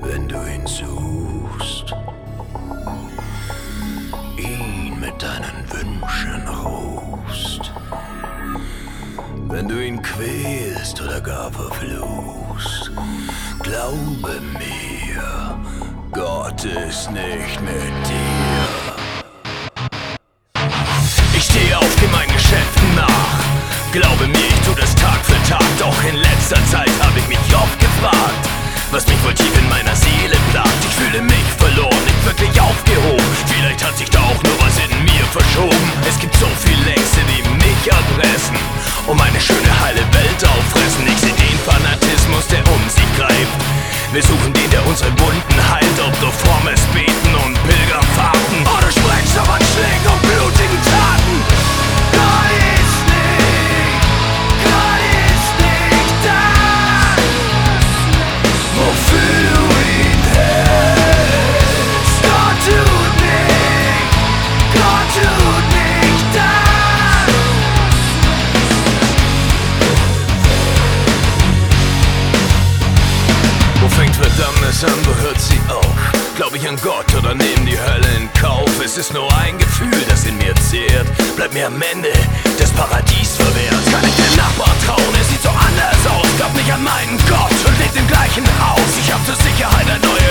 wenn du ihn suchst, ihn mit deinen Wünschen rufst, wenn du ihn quälst oder gar verfluchst, glaube mir, Gott ist nicht mit dir. Ich stehe auf, geh meinen Geschäften nach. Glaube mir, ich tu das Tag für Tag. Doch in letzter Zeit habe ich mich oft gefragt, was mich wohl tief in meiner Seele plagt. Ich fühle mich verloren, nicht wirklich aufgehoben. Vielleicht hat sich da auch nur was in mir verschoben. Es gibt so viele Ängste, die mich erpressen und meine schöne heile Welt auffressen. Ich seh den Fanatismus, der um sich greift. Wir suchen den, der unsere Wunden heilt. Ob durch frommes Beten und Pilgerfahrten oder sprichst du von Schlägen und blutigen Taten. Gott ist nicht da, wofür du ihn hältst. Gott tut nicht das. Wo fängt Verdammnis an, wo hört sie auf? Glaub ich an Gott oder nehm die Hölle in Kauf? Es ist nur ein Gefühl, das in mir zehrt. Bleibt mir am Ende das Paradies verwehrt. Kann ich dem Nachbar trauen, er sieht so anders aus. Glaub nicht an meinen Gott und lebt im gleichen Haus. Ich hab zur Sicherheit ein neues